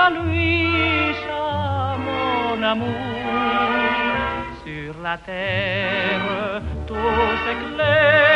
à Luisa, mon amour. Sur la terre, tout s'éclaire.